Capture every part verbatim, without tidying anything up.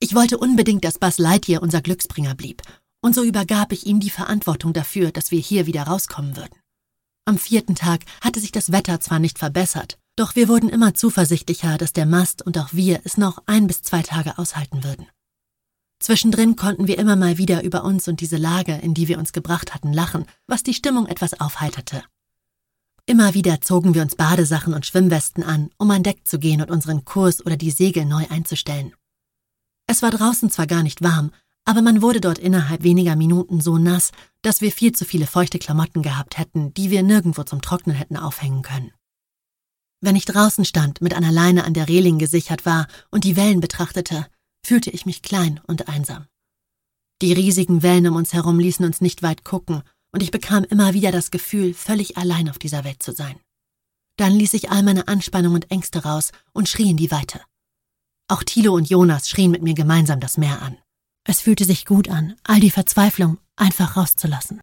Ich wollte unbedingt, dass Buzz Lightyear unser Glücksbringer blieb, und so übergab ich ihm die Verantwortung dafür, dass wir hier wieder rauskommen würden. Am vierten Tag hatte sich das Wetter zwar nicht verbessert, doch wir wurden immer zuversichtlicher, dass der Mast und auch wir es noch ein bis zwei Tage aushalten würden. Zwischendrin konnten wir immer mal wieder über uns und diese Lage, in die wir uns gebracht hatten, lachen, was die Stimmung etwas aufheiterte. Immer wieder zogen wir uns Badesachen und Schwimmwesten an, um an Deck zu gehen und unseren Kurs oder die Segel neu einzustellen. Es war draußen zwar gar nicht warm, aber man wurde dort innerhalb weniger Minuten so nass, dass wir viel zu viele feuchte Klamotten gehabt hätten, die wir nirgendwo zum Trocknen hätten aufhängen können. Wenn ich draußen stand, mit einer Leine an der Reling gesichert war und die Wellen betrachtete, fühlte ich mich klein und einsam. Die riesigen Wellen um uns herum ließen uns nicht weit gucken, und ich bekam immer wieder das Gefühl, völlig allein auf dieser Welt zu sein. Dann ließ ich all meine Anspannung und Ängste raus und schrie in die Weite. Auch Thilo und Jonas schrien mit mir gemeinsam das Meer an. Es fühlte sich gut an, all die Verzweiflung einfach rauszulassen.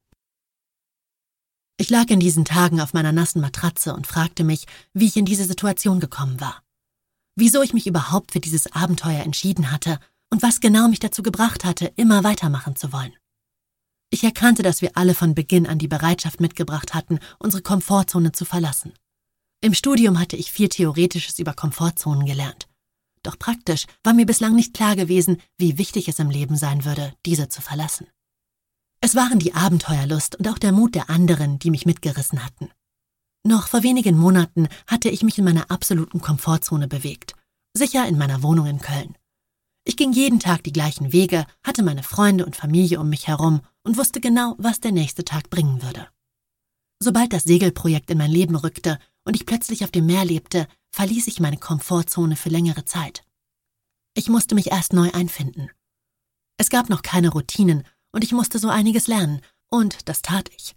Ich lag in diesen Tagen auf meiner nassen Matratze und fragte mich, wie ich in diese Situation gekommen war. Wieso ich mich überhaupt für dieses Abenteuer entschieden hatte und was genau mich dazu gebracht hatte, immer weitermachen zu wollen. Ich erkannte, dass wir alle von Beginn an die Bereitschaft mitgebracht hatten, unsere Komfortzone zu verlassen. Im Studium hatte ich viel Theoretisches über Komfortzonen gelernt. Doch praktisch war mir bislang nicht klar gewesen, wie wichtig es im Leben sein würde, diese zu verlassen. Es waren die Abenteuerlust und auch der Mut der anderen, die mich mitgerissen hatten. Noch vor wenigen Monaten hatte ich mich in meiner absoluten Komfortzone bewegt, sicher in meiner Wohnung in Köln. Ich ging jeden Tag die gleichen Wege, hatte meine Freunde und Familie um mich herum und wusste genau, was der nächste Tag bringen würde. Sobald das Segelprojekt in mein Leben rückte und ich plötzlich auf dem Meer lebte, verließ ich meine Komfortzone für längere Zeit. Ich musste mich erst neu einfinden. Es gab noch keine Routinen und ich musste so einiges lernen, und das tat ich.